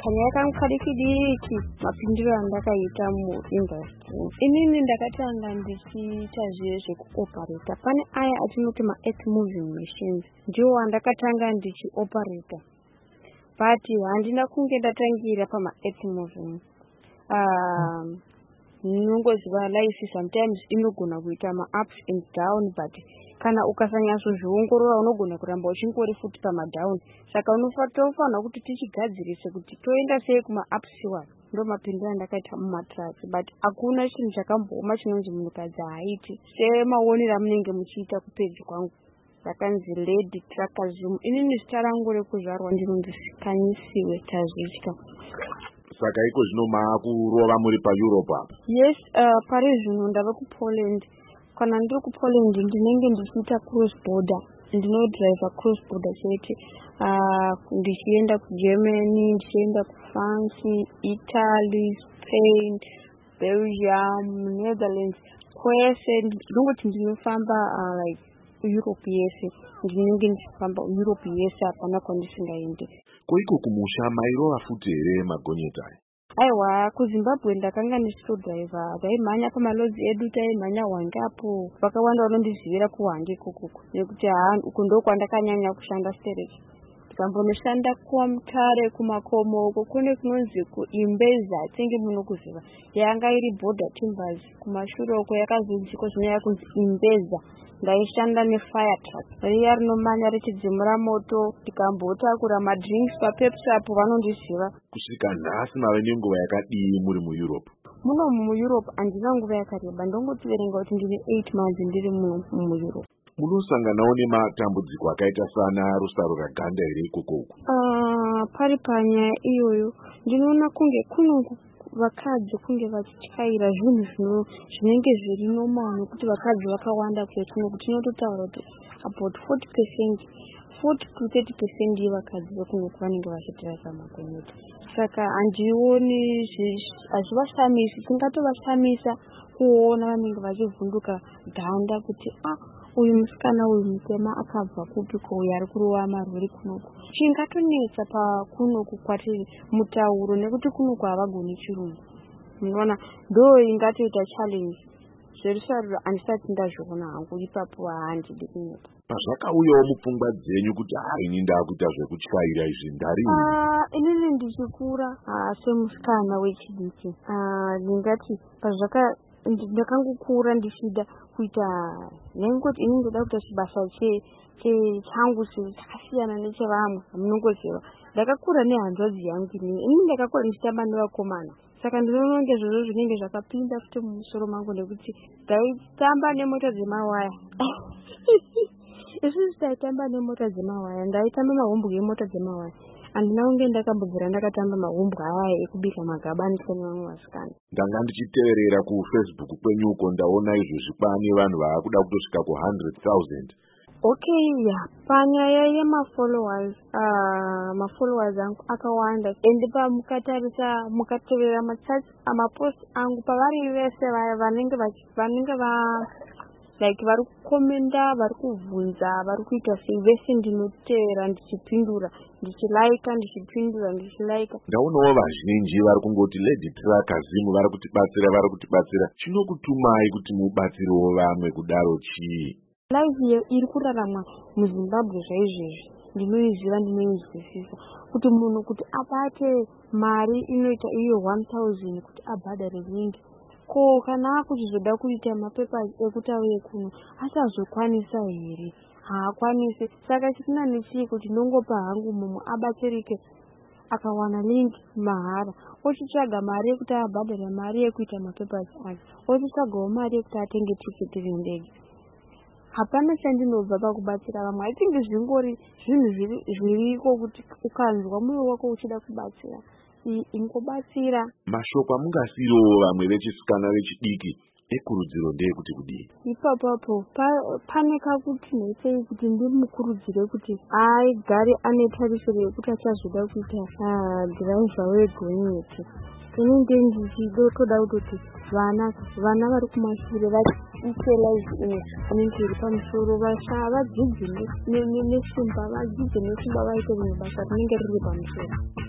kanya kamukadikidiki mapindiro andakaita muindustry. Inini ndakatanga ndichiita zvekuoperata. Pane aya atinoti ma-earth moving machines ndiwo andakatanga ndichioperata. But handina kunge ndatangira pama-earth moving. Nongoziva life sometimes inogona kuita ma-ups and down, but kana ukasanyatso-zviongorora unogona kuramba uchingori futi pama-down. Saka tofanira kuti tichigadzirise kuti toenda sei kuma-upsiwa. Ndo mapindiro andakaita mumatrasi, but hakuna chinhu chakambooma chinonzi munhukadzi haaiti. Semaonera munenge muchiita kupeji kwangu rakanzi Lady Trakazum. Inini zita rangu rekuzvarwa ndinonzi Sikanyisiwe Tazvitya. Saka iko zvino maakurova muri paEurope apa? Yes, pari zvino ndava kuPoland. Kana ndiri kuPoland ndinenge ndichiita cross border. Ndinodriva cross border chete. Ndichienda kuGermany, ndichienda kuFrance, Italy, Spain, Belgium, Netherlands. Kwese ndinongoti ndinofamba like Europe yese. Ndinenge ndichifamba Europe yese hapana kwandisingaendi. Koiko kumusha mairova futi here magonyeti aya? Aiwa, kuZimbabwe ndakanga ndichitodriva. Taimhanya pamalodzi edu, taimhanya Hwangapo. Vakawanda vanondizivira kuHwange kukuku. Nekuti uku ndokwandakanyanya kushanda stereki. Ndikambonoshanda kuMutare, kumakomo uko kune kunonzi kuImbeza, tenge munokuziva. Yanga iri border timbers. Kumashure uko yakazonziko zvinoya kunzi Imbeza. Ndaishanda nefire truck. Riya rinomanya richidzimura moto, tikambotakura madrinks paPepsi apo vanondiziva. Kusvika nhasi mave nenguva yakadii muri muEurope? Muno muEurope handina nguva yakareba. Ndongotiverenga kuti ndine 8 months ndiri muEurope. Munosanganawo nematambudziko akaita sana rusaro raganda here ikoko uku? Pari panyaya iyoyo ndinoona kunge kunongo vakadzi kunge vachityaira zvinhu zvinenge zviri normal, nekuti vakadzi vakawanda kwetuno kuti tinototaura kuti about 40% 40 to 30% yevakadzi vekuno vanenge vachitira pamagonyeti. Saka handioni hazvivashamisi. Tingatovashamisa kuona vanenge vachivhunduka ganda kuti uyu musikana uyu mutema akabva kupiko uyu ari kurova marwuri kunoku. Chingatonetsa pakunoku kwatiri mutauro, nekuti kunoku havagoni chirungu. Munoona ndo ingatoita challenge. Zverusaruro handisati ndazviona hangu ipapo handidi kunoku. Pazvakauyawo mupfungwa dzenyu kuti ini ndakuita zvekutyaira izvi ndarini? Inini ndichikura semusikana wechidiki, ndingati ndakangokura ndichida kuita nengoti ini ndoda kuita chibasa changu chakasiyana nechevamwe munongoziva. Ndakakura nehanzvadzi yangu ini ndakakura ndichitamba nevakomana. Saka ndinoona ngezvozvo zvinenge zvakapinda futi mumusoro mangu, nekuti ndaitamba nemota dzemawaya. Isusu taitamba nemota dzemawaya. Ndaitamba mahombwe emota dzemawaya. Handina kunge ndakambobvira ndakatamba mahombwe aya ekubika magaba ndisina vamwe vasikana. Ndanga ndichiteverera kuFacebook kwenyuko ndaona izvozvi kwane vanhu vaakuda kutosvika ku100,000. Okay, panyaya yemafollowers, mafollowers angu akawanda. Ende pamukatarisa mukateverera mapost angu pavari vese vanenge like vari kukomenda, vari kuvhunza, vari kuita sei, vese ndinotevera ndichipindura, ndichipindura, ndichilaika. Ndaunawo vazhinji vari kungoti Lady Trakazum vari kutibatsira. Chinokutumai kuti mubatsirewo vamwe kudaro chii? Life iri kuraramwa muZimbabwe zvaizvizvi ndinoiziva, ndinoizwisisa kuti munhu kuti abate mari inoita iyo 1,000 kuti abhadhare ringi. Ko kana akuchizoda kuita mapepa ekuti auye kuno achazokwanisa here? Haakwanisi. Saka chitina nechii kuti ndongopa hangu mumwe abatsirike akawana lingi mahara, ochitsvaga mari yekuti abhadhare mari yekuita mapepa ake, ochitsvagawo mari yekuti atenge tiketi rendege. Hapana chandinobva pakubatsira vamwe. I think zvingori zvinhu zviriko kuti ukanzwa mwoyo wako uchida kubatsira, ingobatsira. Mashoko amungasiro vamwe vechisikana vechidiki ekurudziro ndeyekuti kudii? Ipapapo pane kakuti netsei kuti ndimukurudzire kuti aigare ane tarisiro yekuti achazoda kuita dhiraivha wegonyeti. Inenge ndichidotoda kuti vana vari kumashure vaite life inenge iri pamusoro, vadzidze nesimba, vaite rimwe basa rinenge riri pamusoro.